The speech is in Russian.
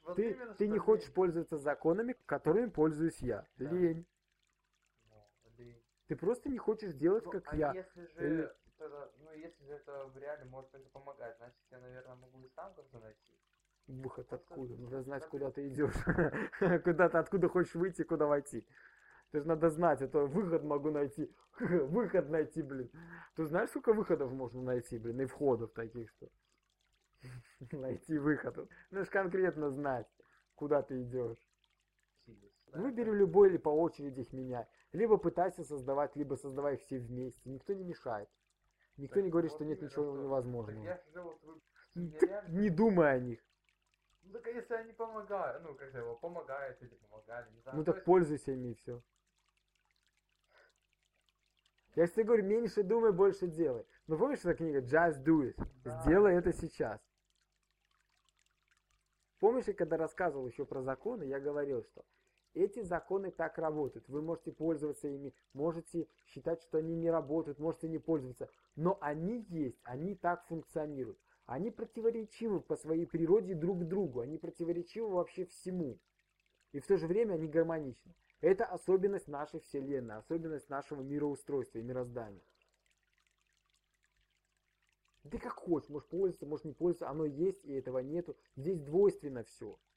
Вот Ты, именно, ты что не хочешь лень. пользоваться законами, которыми пользуюсь я. Да. Лень. Ну, лень. Ты просто не хочешь делать, Ну, как а я. если Или же тогда, ну, если же это в реале может как-то помогать, значит, я, наверное, могу и сам как-то найти. выход Просто откуда? Надо знать, как куда бы, ты идешь. Куда ты, откуда хочешь выйти, куда войти. Это же надо знать, это выход могу найти. Выход найти, блин. Ты знаешь, сколько выходов можно найти, блин, и входов таких, что найти выход. Нужно конкретно знать, куда ты идешь. да, Выбери это, любой или по очереди их меняй. Либо пытайся создавать, либо создавай их все вместе. Никто не мешает. Никто не так говорит, что вот нет именно, ничего что, так невозможного. я же вот, что мне Ты реально не как-то, думай о них. ну, так а если они помогают, ну, как его, помогают или помогали, не знаю, Ну ну, то так есть, пользуйся ими и все. Я же тебе говорю, меньше думай, больше делай. Ну помнишь эта книга Just Do It? да, Сделай это сейчас. Помнишь, я когда рассказывал еще про законы, я говорил, что эти законы так работают. Вы можете пользоваться ими, можете считать, что они не работают, можете не пользоваться. Но они есть, они так функционируют. Они противоречивы по своей природе друг другу, они противоречивы вообще всему. И в то же время они гармоничны. Это особенность нашей Вселенной, особенность нашего мироустройства и мироздания. Ты как хочешь, можешь пользоваться, можешь не пользоваться, оно есть и этого нету. Здесь двойственно все.